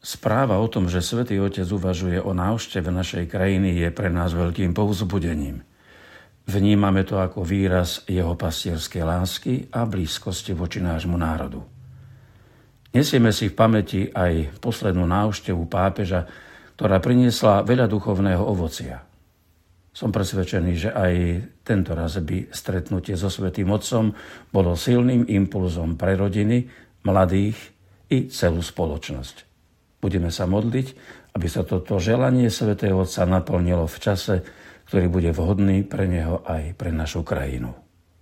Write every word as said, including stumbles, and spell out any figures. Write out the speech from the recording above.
Správa o tom, že Svätý Otec uvažuje o návšteve našej krajiny, je pre nás veľkým povzbudením. Vnímame to ako výraz jeho pastierskej lásky a blízkosti voči nášmu národu. Nesieme si v pamäti aj poslednú návštevu pápeža, ktorá priniesla veľa duchovného ovocia. Som presvedčený, že aj tento raz by stretnutie so Svätým Otcom bolo silným impulzom pre rodiny, mladých i celú spoločnosť. Budeme sa modliť, aby sa toto želanie Svätého Otca naplnilo v čase, ktorý bude vhodný pre neho aj pre našu krajinu.